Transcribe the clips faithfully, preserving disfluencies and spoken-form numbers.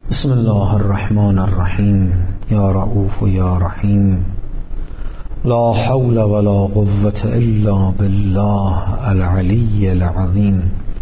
بسم الله الرحمن الرحیم. یا رؤوف و یا رحیم. لا حول ولا قوة الا بالله العلی العظیم.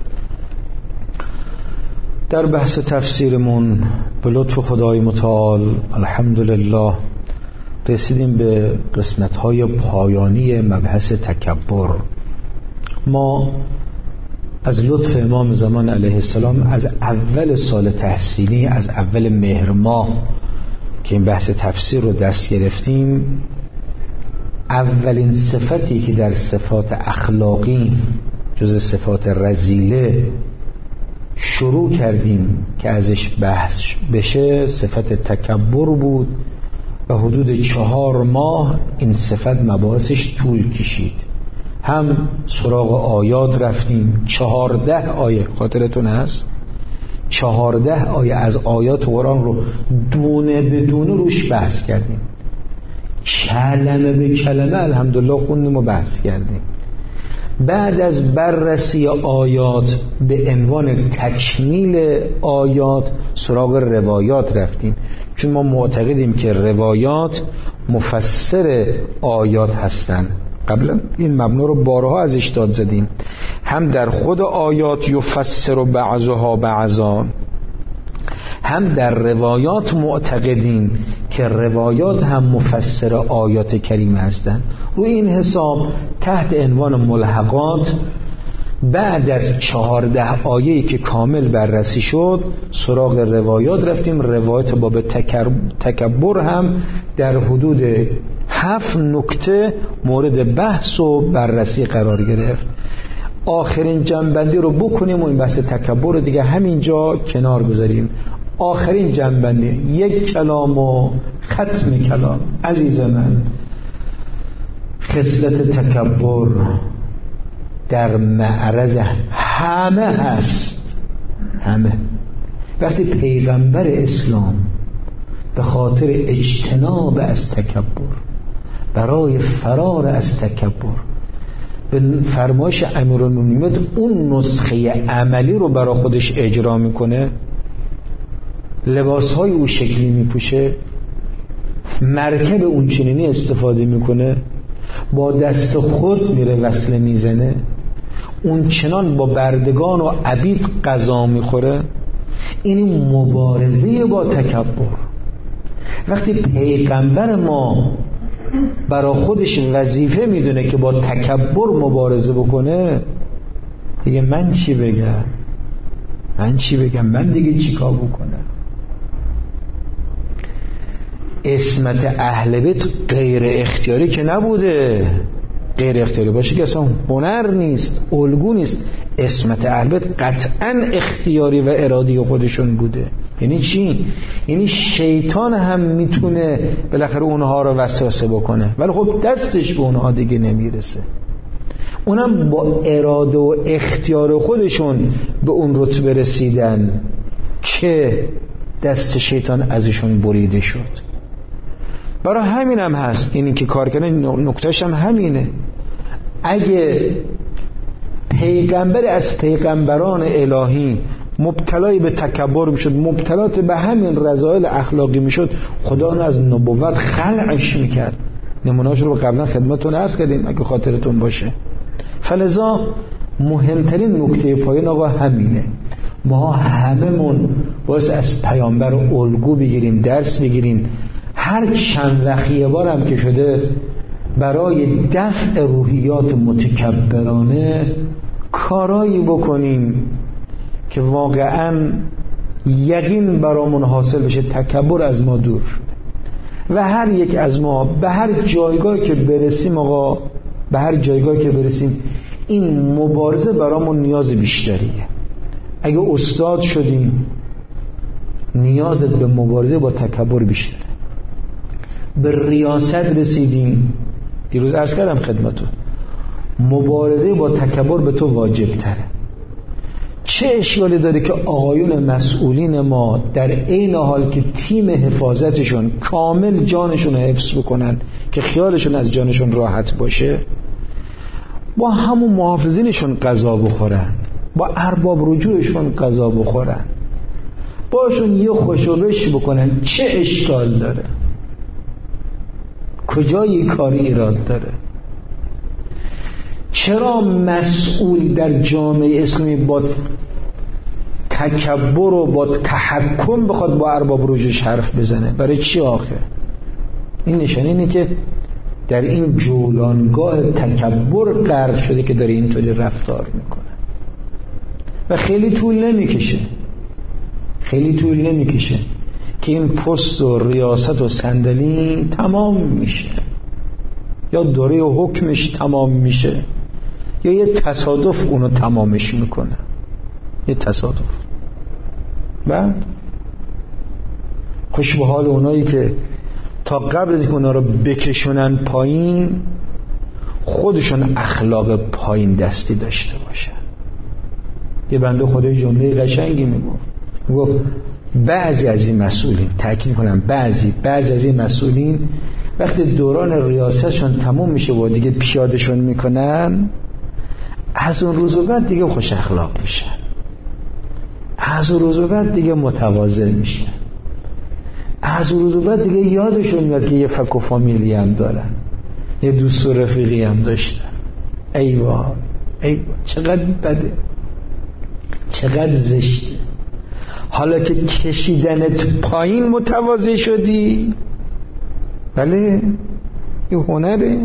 در بحث تفسیرمون به لطف خدای متعال الحمدلله رسیدیم به قسمت‌های پایانی مبحث تکبر. ما از لطف امام زمان علیه السلام از اول سال تحصیلی، از اول مهر ماه که این بحث تفسیر رو دست گرفتیم، اولین صفتی که در صفات اخلاقی جز صفات رذیله شروع کردیم که ازش بحث بشه صفت تکبر بود و حدود چهار ماه این صفت مباحثش طول کشید. هم سراغ آیات رفتیم، چهارده آیه خاطرتون هست؟ چهارده آیه از آیات قرآن رو دونه به دونه روش بحث کردیم، کلمه به کلمه الحمدلله خوندیم و بحث کردیم. بعد از بررسی آیات به عنوان تکمیل آیات سراغ روایات رفتیم، چون ما معتقدیم که روایات مفسر آیات هستند. قبلا این مبنا رو بارها ازش داد زدیم، هم در خود آیات یفسر بعضها بعضا، هم در روایات معتقدیم که روایات هم مفسر آیات کریمه هستند. روی این حساب تحت عنوان ملحقات بعد از چهارده آیه‌ای که کامل بررسی شد سراغ روایات رفتیم. روایات باب تکبر هم در حدود هفت نکته مورد بحث و بررسی قرار گرفت. آخرین جنبندی رو بکنیم و این بحث تکبر رو دیگه همینجا کنار گذاریم. آخرین جنبندی، یک کلام و ختم کلام. عزیز من، خصلت تکبر در معرض همه هست، همه. وقتی پیغمبر اسلام به خاطر اجتناب از تکبر، برای فرار از تکبر، به فرمایش امیرالمومنین اون نسخه عملی رو برای خودش اجرا میکنه، لباسهای او شکلی میپوشه، مرکب اون چنینی استفاده میکنه، با دست خود میره وصله میزنه، اون چنان با بردگان و عبید غذا میخوره. این مبارزه با تکبر. وقتی پیغمبر ما برای خودش وظیفه میدونه که با تکبر مبارزه بکنه، دیگه من چی بگم؟ من چی بگم؟ من دیگه چی کار بکنم؟ عصمت اهل بیت غیر اختیاری که نبوده. غیر اختیاری باشه که اصلا هنر نیست، الگو نیست. عصمت اهل بیت قطعا اختیاری و ارادی خودشون بوده. یعنی چی؟ یعنی شیطان هم میتونه بالاخره اونها رو وسوسه بکنه، ولی خب دستش به اونها دیگه نمیرسه. اونم با اراده و اختیار خودشون به اون رتبه رسیدن که دست شیطان ازشون بریده شد. برای همین هم هست اینی که کار کردن، نکتهش هم همینه. اگه پیغمبر از پیغمبران الهی مبتلای به تکبر میشد، مبتلات به همین رذایل اخلاقی میشد، خدا اون از نبوت خلعش میکرد. نمونهاش رو قبلا خدمتتون عرض کردیم اگه خاطرتون باشه. فلذا مهمترین نکته پایان آقا همینه، ما هممون واسه از پیامبر الگو بگیریم، درس بگیریم. هر چند وقت یه بارم که شده برای دفع روحیات متکبرانه کارایی بکنیم که واقعا یقین برامون حاصل بشه تکبر از ما دور شده. و هر یک از ما به هر جایگاهی که برسیم آقا، به هر جایگاهی که برسیم این مبارزه برامون نیاز بیشتریه. اگه استاد شدیم نیازت به مبارزه با تکبر بیشتره. به ریاست رسیدیم، دیروز عرض کردم خدمتون، مبارزه با تکبر به تو واجب تره. چه اشکالی داره که آقایون مسئولین ما در عین حال که تیم حفاظتشون کامل جانشون رو حفظ بکنن که خیالشون از جانشون راحت باشه، با همون محافظینشون غذا بخورن، با ارباب رجوعشون غذا بخورن، باشون یه خوشوبش بکنن، چه اشکال داره؟ کجای کاری ایراد داره؟ چرا مسئول در جامعه اسلامی با تکبر و با تحکم بخواد با ارباب رجوش حرف بزنه؟ برای چی آخه؟ این نشانه اینه که در این جولانگاه تکبر غرق شده که داره اینطوری رفتار میکنه و خیلی طول نمیکشه خیلی طول نمیکشه که این پست و ریاست و صندلی تمام میشه، یا دوره حکمش تمام میشه، یا یه تصادف اونو تمامش میکنه، یه تصادف. بعد خوش به حال اونایی که تا قبل از اینکه اونا رو بکشونن پایین خودشون اخلاق پایین دستی داشته باشن. یه بنده خدای جمله قشنگی میگفت میگفت بعضی از این مسئولین، تأکید کنم بعضی بعضی از این مسئولین وقتی دوران ریاستشون تموم میشه و دیگه پیادشون میکنن، از اون روز بعد دیگه خوش اخلاق میشن، از اون روز بعد دیگه متواضع میشن، از اون روز بعد دیگه یادشون میاد که یه فک و فامیلی هم دارن، یه دوست و رفیقی هم داشتن. ای وای ای وای چقدر بده، چقدر زشته. حالا که کشیدنت پایین متواضع شدی، بله این هنره.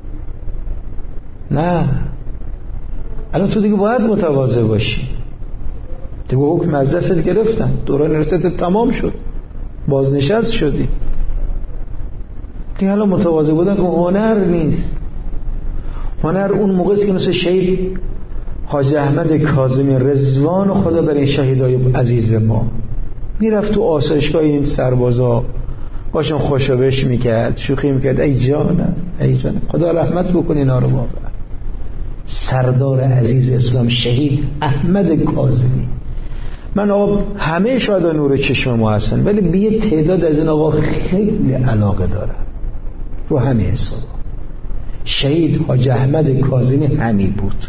نه، الان تو دیگه باید متواضع باشی، دیگه حکم از دستت گرفتن، دوران رسالت تمام شد، بازنشست شدی دیگه. حالا متواضع بودن که هنر نیست. هنر اون موقعی که مثل شهید حاج احمد کاظمی رضوان خدا بر این شهیدای عزیز ما میرفت تو آسایشگاه این سربازا باشون خوشوبش میکرد، شوخی میکرد. ای جانم ای جانم، خدا رحمت بکنه اینا رو. واقعا سردار عزیز اسلام شهید احمد کاظمی، من آقا همه شهدا نور چشم ما هستن، ولی به یه تعداد از این آقا خیلی علاقه دارم رو همه حسابا. شهید حاج احمد کاظمی همی بود،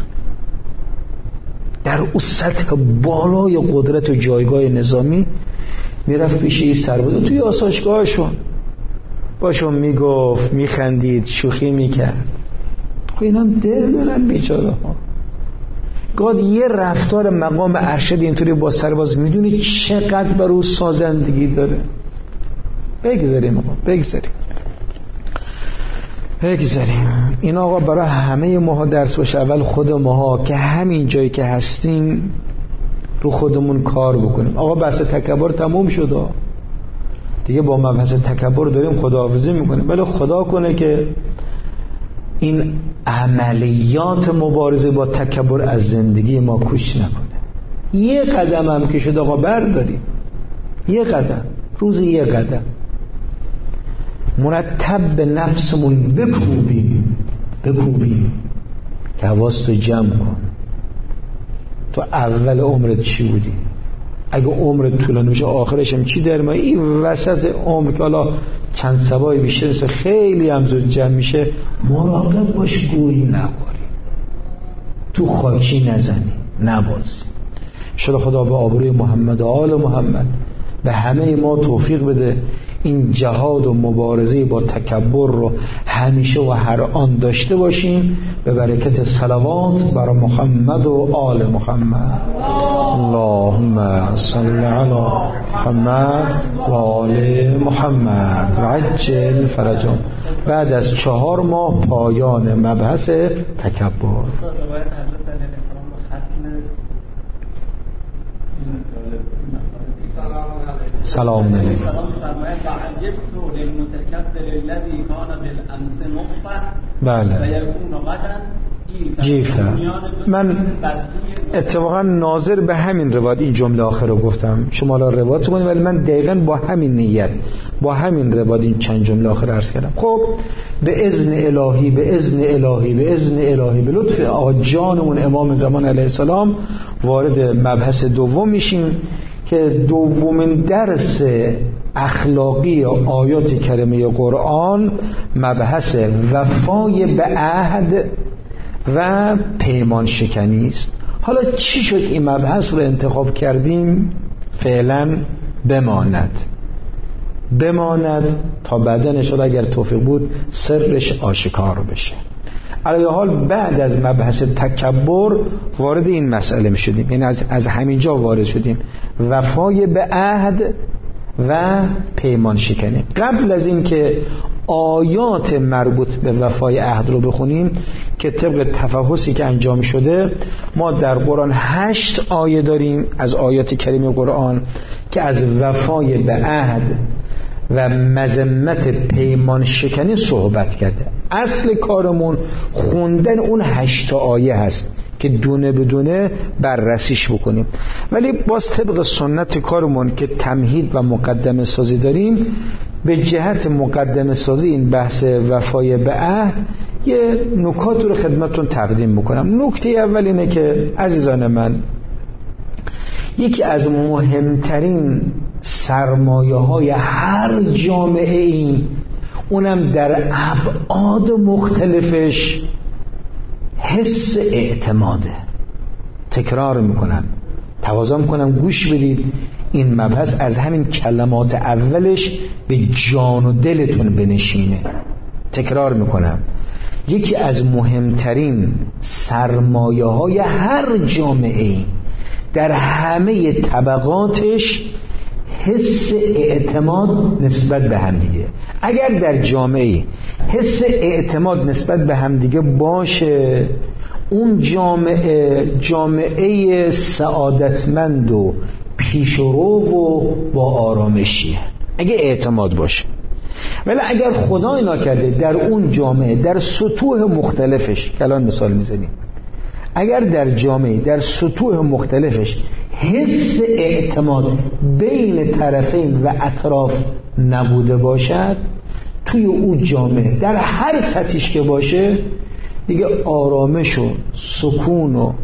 در اون سطح بالای قدرت و جایگاه نظامی میرفت پیش این سربازا توی آسایشگاهشون باشون میگفت، میخندید، شوخی میکرد. خب اینا هم دل دارن بیچاره ها. گاد یه رفتار مقام ارشد اینطوری با سرباز میدونی چقدر بر او سازندگی داره. بگذاریم آقا بگذاریم بگذاریم این آقا برای همه ماها درس باشه. اول خود ماها که همین جایی که هستیم رو خودمون کار بکنیم. آقا بحث تکبر تموم شد دیگه، با مبحث تکبر داریم خداحافظی میکنیم، ولی خدا کنه که این عملیات مبارزه با تکبر از زندگی ما کوچ نکنه. یه قدم هم که شد آقا برداریم، یه قدم، روزی یه قدم مرتب به نفسمون بکوبیم بکوبیم که حواستو جمع کن. تو اول عمرت چی بودی؟ اگه عمرت طولانی بشه آخرش هم چی در ما؟ این وسط عمر که حالا چند سبای بیشتر خیلی هم زود جمع میشه، مراقب باش گول نخوری، تو خاکی نزنی، نبازی. شده خدا به آبروی محمد و آل محمد به همه ما توفیق بده این جهاد و مبارزه با تکبر رو همیشه و هر آن داشته باشیم به برکت صلوات بر محمد و آل محمد. اللهم صل علی محمد و آل محمد و عجل فرجهم. بعد از چهار ماه پایان مبحث تکبر. سلام علیکم. بله جیفه. من اتفاقا ناظر به همین روایت این جمله آخر رو گفتم، شما را روایت کنید، ولی من دقیقاً با همین نیت با همین روایت این چند جمله آخر عرض کردم. خب به اذن الهی به اذن الهی به اذن الهی به لطف آقا جانمون امام زمان علیه السلام وارد مبحث دوم میشیم که دومین درس اخلاقی آیات کریمه قرآن مبحث وفای به عهد و پیمان شکنی است. حالا چی شد این مبحث رو انتخاب کردیم؟ فعلا بماند بماند تا بعداً انشاءالله اگر توفیق بود سرش آشکار بشه. علی حال بعد از مبحث تکبر وارد این مسئله می شدیم، یعنی از, از همینجا وارد شدیم، وفای به عهد و پیمان شکنی. قبل از این که آیات مربوط به وفای عهد رو بخونیم که طبق تفحصی که انجام شده ما در قرآن هشت آیه داریم از آیات کریم قرآن که از وفای به عهد و مذمت پیمان شکنی صحبت کرده. اصل کارمون خوندن اون هشت آیه هست که دونه بدونه بررسیش بکنیم، ولی باز طبق سنت کارمون که تمهید و مقدمه سازی داریم، به جهت مقدمه سازی این بحث وفای به عهد یه نکات رو خدمتتون تقدیم میکنم. نکته اول اینه که عزیزان من، یکی از مهمترین سرمایه های هر جامعه این، اونم در ابعاد مختلفش، حس اعتماده. تکرار میکنم، تقاضا میکنم گوش بدید، این مبحث از همین کلمات اولش به جان و دلتون بنشینه. تکرار میکنم، یکی از مهمترین سرمایه های هر جامعه در همه طبقاتش حس اعتماد نسبت به همدیگه. اگر در جامعه حس اعتماد نسبت به همدیگه باشه، اون جامعه جامعه سعادتمند و پیشرو و با آرامشیه اگه اعتماد باشه. ولی اگر خدای نکرده در اون جامعه در سطوح مختلفش که الان مثال میزنیم، اگر در جامعه در سطوح مختلفش حس اعتماد بین طرفین و اطراف نبوده باشد، توی اون جامعه در هر سطحش که باشه دیگه آرامش و سکون و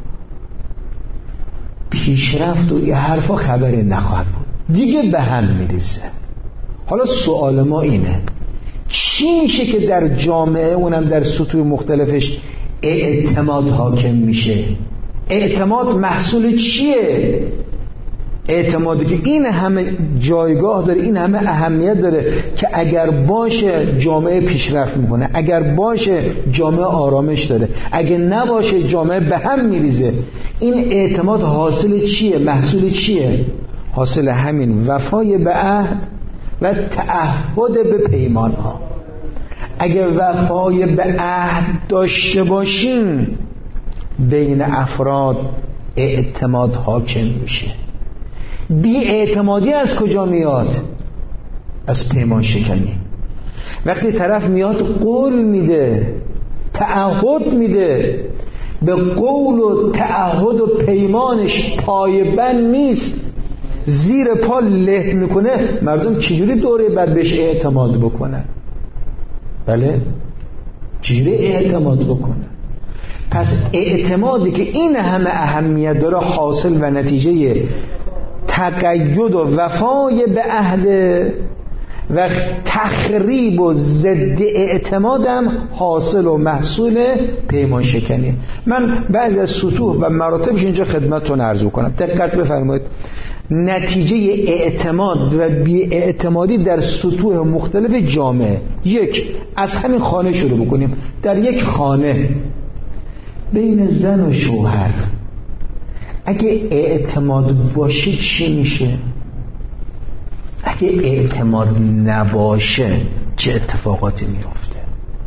پیشرفت و یه حرفا خبری نخواهد بود، دیگه به هم میریزه. حالا سوال ما اینه، چی میشه که در جامعه اونم در سطوح مختلفش اعتماد حاکم میشه؟ اعتماد محصول چیه؟ اعتمادی که این همه جایگاه داره، این همه اهمیت داره که اگر باشه جامعه پیشرفت میکنه، اگر باشه جامعه آرامش داره، اگر نباشه جامعه به هم میریزه. این اعتماد حاصل چیه؟ محصول چیه؟ حاصل همین وفای به عهد و تعهد به پیمان ها. اگر وفای به عهد داشته باشین، بین افراد اعتماد حاکم میشه. بی اعتمادی از کجا میاد؟ از پیمان شکنی. وقتی طرف میاد قول میده، تعهد میده، به قول و تعهد و پیمانش پایبند نیست، زیر پا له میکنه، مردم چجوری دوره بعد بهش اعتماد بکنن؟ بله، چجوری اعتماد بکنن؟ پس اعتمادی که این همه اهمیت داره حاصل و نتیجه تقید و وفای به عهد و تخریب و ضد اعتمادم حاصل و محصول پیمان شکنی. من بعضی از سطوح و مراتبش اینجا خدمتتون عرض کنم، دقت بفرمایید. نتیجه اعتماد و بی اعتمادی در سطوح مختلف جامعه. یک، از همین خانه شروع بکنیم. در یک خانه بین زن و شوهر اگه اعتماد باشه چی میشه؟ اگه اعتماد نباشه چه اتفاقاتی میفته؟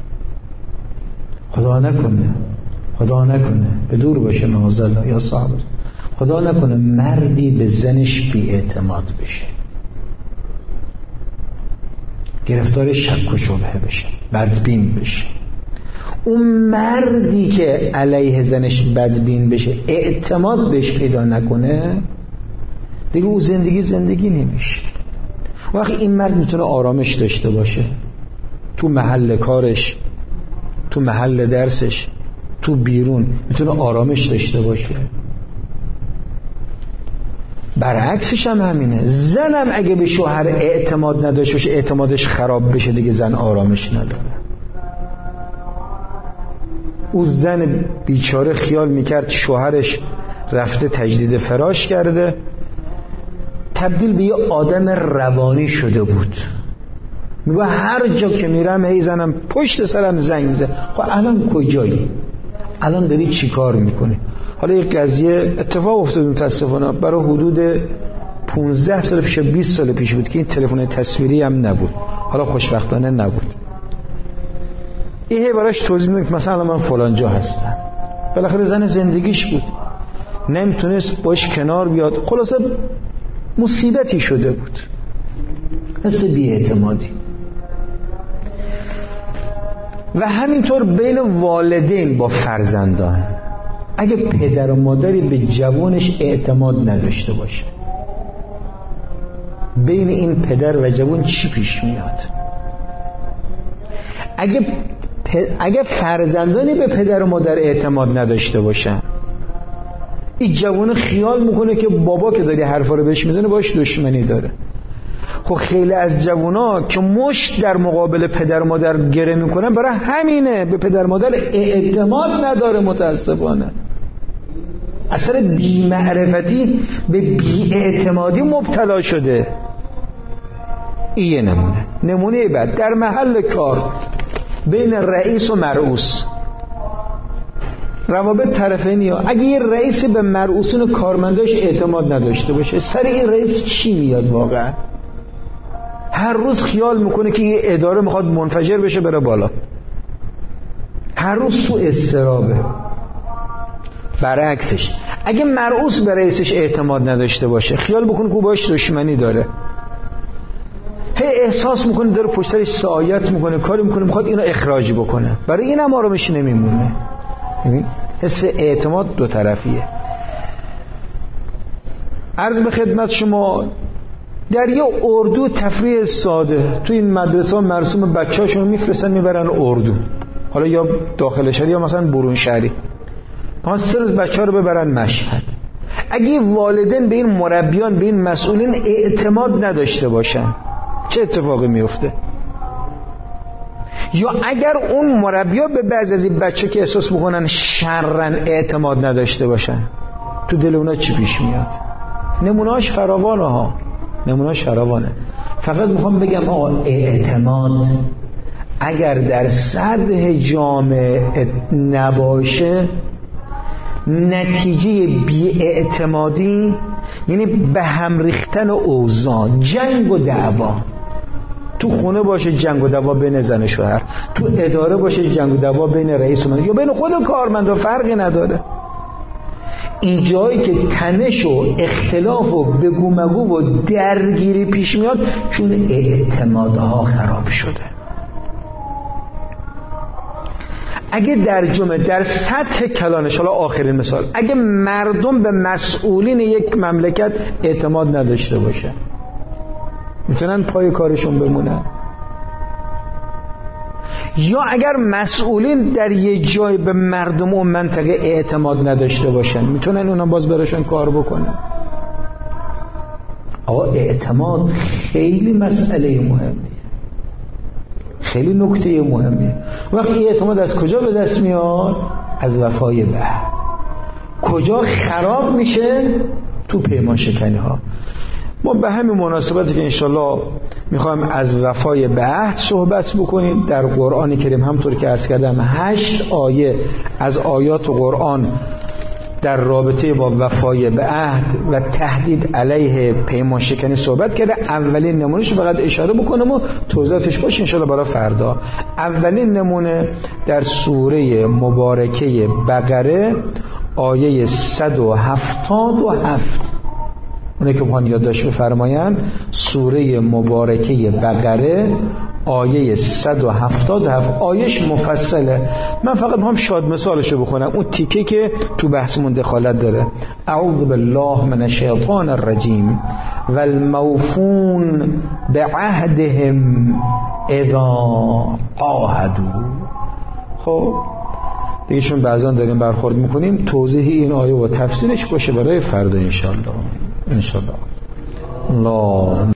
خدا نکنه خدا نکنه به دور باشه معاذالله یا صاحب، خدا نکنه مردی به زنش بی اعتماد بشه، گرفتار شک و شبهه بشه، بدبین بشه. اون مردی که علیه زنش بدبین بشه، اعتماد بهش پیدا نکنه، دیگه او زندگی زندگی نمیشه. وقتی این مرد میتونه آرامش داشته باشه تو محل کارش، تو محل درسش، تو بیرون میتونه آرامش داشته باشه. برعکسش هم همینه. زنم اگه به شوهر اعتماد نداشته باشه، اعتمادش خراب بشه، دیگه زن آرامش نداره. او زن بیچاره خیال میکرد شوهرش رفته تجدید فراش کرده، تبدیل به یه آدم روانی شده بود. میگه هر جا که میرم هی زنم پشت سرم زنگ میزنه. خب الان کجایی؟ الان داری چی کار میکنی؟ حالا یک قضیه اتفاق افتاد متاسفانه برای حدود پونزده سال پیش، بیست سال پیش بود که این تلفن تصویری هم نبود. حالا خوشبختانه نبود. این هی براش توضیح میدن که مثلا من فلان جا هستم. بالاخره زن زندگیش بود، نمیتونست باش کنار بیاد، خلاصه مصیبتی شده بود، حس بی‌اعتمادی. و همینطور بین والدین با فرزندان، اگه پدر و مادری به جوانش اعتماد نداشته باشه، بین این پدر و جوان چی پیش میاد؟ اگه اگه فرزندانی به پدر و مادر اعتماد نداشته باشن، این جوان خیال میکنه که بابا که داری حرفا رو بهش میزنه باش دشمنی داره. خب خیلی از جوانا که مشت در مقابل پدر و مادر گره میکنن برای همینه، به پدر و مادر اعتماد نداره، متاسفانه اثر بی‌معرفتی به بی‌اعتمادی مبتلا شده. این یه نمونه. نمونه بعد در محل کار بین رئیس و مرئوس، روابط طرفینی ها. اگه یه رئیس به مرئوسین و کارمنداش اعتماد نداشته باشه، سر این رئیس چی میاد واقعا؟ هر روز خیال میکنه که یه اداره میخواد منفجر بشه بره بالا، هر روز تو اضطرابه. برعکسش اگه مرئوس به رئیسش اعتماد نداشته باشه، خیال بکنه که باش دشمنی داره، هی احساس میکنه داره پشت سرش سعایت میکنه، کاری میکنه میخواد اینو اخراج بکنه، برای این هم آرامش نمیمونه. حس اعتماد دو طرفیه. عرض به خدمت شما، در یه اردو تفریح ساده تو این مدرسه ها مرسوم بچه هاشون میفرستن میبرن اردو، حالا یا داخل شهری یا مثلا برون شهری، ما سه روز بچه ها رو ببرن مشهد. اگه والدین به این مربیان، به این مسئولین اعتماد نداشته باشن، چه اتفاقی میفته؟ یا اگر اون مربیا به بعضی از این بچه که احساس میکنن شرن اعتماد نداشته باشن، تو دل اونا چی پیش میاد؟ نمونهاش فراوانه ها، نمونهاش فراوانه. فقط میخوام بگم آقا اعتماد اگر در سطح جامعه نباشه، نتیجه بی‌اعتمادی یعنی به هم ریختن اوضاع، جنگ و دعوا. تو خونه باشه جنگ و دعوا بین زن و شوهر، تو اداره باشه جنگ و دعوا بین رئیس و مدیر یا بین خود کارمندا، فرقی نداره. این جایی که تنش و اختلاف و بگو مگو و درگیری پیش میاد چون اعتمادها خراب شده. اگه در جمعه در سطح کلانش، حالا آخرین مثال، اگه مردم به مسئولین یک مملکت اعتماد نداشته باشه، میتونن پای کارشون بمونن؟ یا اگر مسئولین در یه جای به مردم و منطقه اعتماد نداشته باشن، میتونن اونا باز براشون کار بکنن؟ آقا اعتماد خیلی مسئله مهمیه، خیلی نکته مهمیه. وقتی اعتماد از کجا به دست میاد؟ از وفای به عهد. کجا خراب میشه؟ تو پیمان شکنی ها. ما به همین مناسبتی که انشالله میخوایم از وفای به عهد صحبت بکنیم، در قرآن کریم همطور که عرض کردم هشت آیه از آیات قرآن در رابطه با وفای به عهد و تهدید علیه پیمان شکنی صحبت کرده. اولین نمونهش فقط اشاره بکنم و توضیحاتش باشه انشالله برای فردا. اولین نمونه در سوره مبارکه بقره آیه صد و هفتاد و هفت. اونه که بخوان یادداشت بفرماین، سوره مبارکه بقره آیه صد و هفتاد و هفت. آیش مفصله، من فقط میخوام شاد مثالشو بخونم، اون تیکه که تو بحثمون دخالت داره. اعوذ بالله من الشیطان الرجیم والموفون بعهدهم اذا عاهدوا. خب دیگه چون بعضا داریم برخورد میکنیم، توضیح این آیه و تفسیرش باشه برای فردا انشالله. انشالله الله